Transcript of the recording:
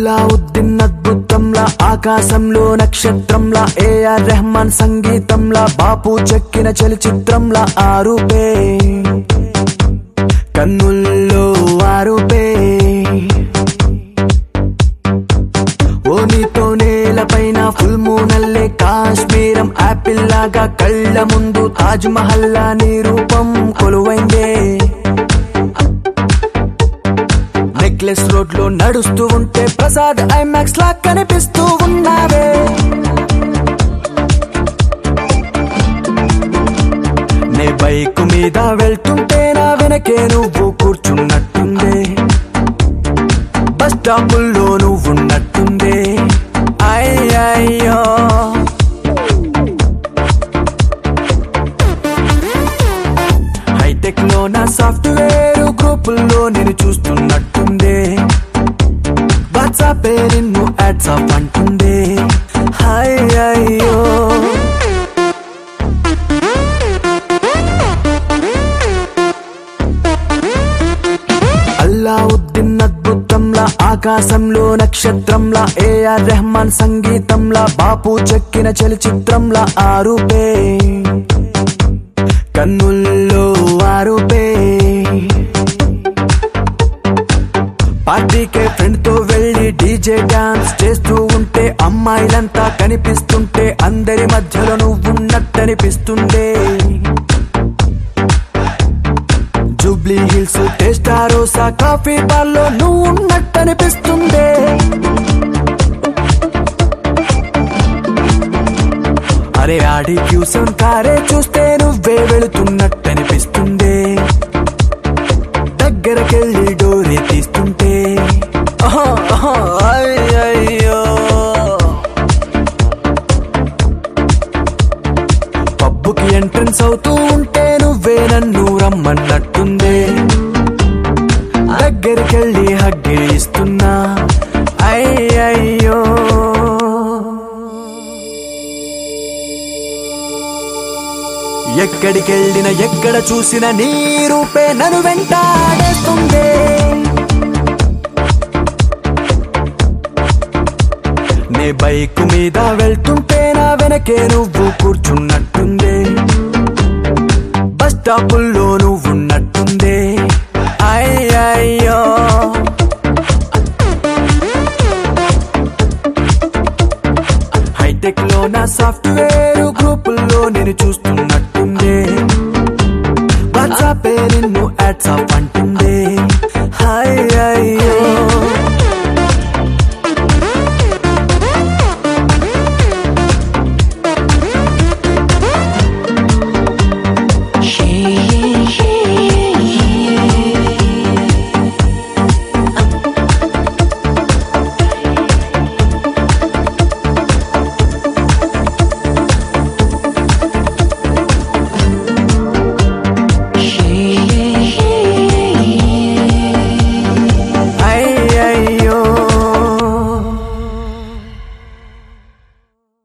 అల్లావుద్దీన్ అద్భుతంలా ఆకాశంలో నక్షత్రంలా ఏఆర్ రెహమాన్ సంగీతంలా బాపు చెక్కిన చలచిత్రంలా ఆరుపే కన్నుల్లో ఆరుపే ఓ నీతో నేలపైన ఫుల్ మూనల్లే కాశ్మీరం ఆపిల్ లాగా కళ్ళ ముందు తాజ్ మహల్లా నీ రూపం కొలువైందే నెక్లెస్ రోడ్ లో నడుస్తూ ఉంటే ప్రసాద్ ఐమాక్స్ లా కనిపిస్తూ ఉన్నావే నే బైక్ మీద వెళ్తుంటే నా వెనకే నువ్వు కూర్చున్నట్టుందే బస్ స్టాపుల్లో నువ్వున్నట్టుందే అయ్యయ్యో హైటెక్ లో నా సాఫ్ట్వేర్ గ్రూపుల్లో నేను చూస్తున్నట్టుందే వాట్సాప్ నిన్ను వాట్సాప్ అంటుందే అయ్యయ్యో అల్లావుద్దీన్ అద్భుతంలా ఆకాశంలో నక్షత్రంలా ఏఆర్ రెహమాన్ సంగీతంలా బాపు చెక్కిన చలచిత్రంలా ఆరుపే కన్నుల్లో ఆరుపే పార్టీకే ఫ్రెండ్ తో వెళ్లి డీజే డాన్స్ చేస్తూ ఉంటే అమ్మాయిలంతా కనిపిస్తుంటే అందరి మధ్యలో నువ్వున్నట్టనిపిస్తుండే Jubilee Hills Testarossa coffee bar లో నువ్వు ఉన్నట్టనిపిస్తుందే అరే ఆడి క్యూసన్ కారే చూస్తే నువ్వే వెళుతున్నట్టనిపిస్తుందే దగ్గరకెళ్ళి డోరే తీస్తుంటే అయ్యయ్యో పబ్బుకి ఎంట్రన్స్ అవుతూ ఉంటే నువ్వే నన్ను రమ్మన్నట్టుందే దగ్గరికెళ్ళి హగ్గే ఇస్తున్నా అయ్యయ్యో ఎక్కడికెళ్ళిన ఎక్కడ చూసిన నీ రూపే నన్ను వెంటాడేస్తుందే నే బైక్ మీద వెళ్తుంటే నా వెనకే నువ్వు కూర్చున్నట్టుందే బస్ స్టాపుల్లో నువ్వున్నట్టుందే అయ్యయ్యో హైటెక్ లో నా సాఫ్ట్వేర్ గ్రూపుల్లో నేను చూస్తున్నట్టుందే వాట్సాప్ నిన్ను వాట్సాప్ అంటుందే అయ్యయ్యో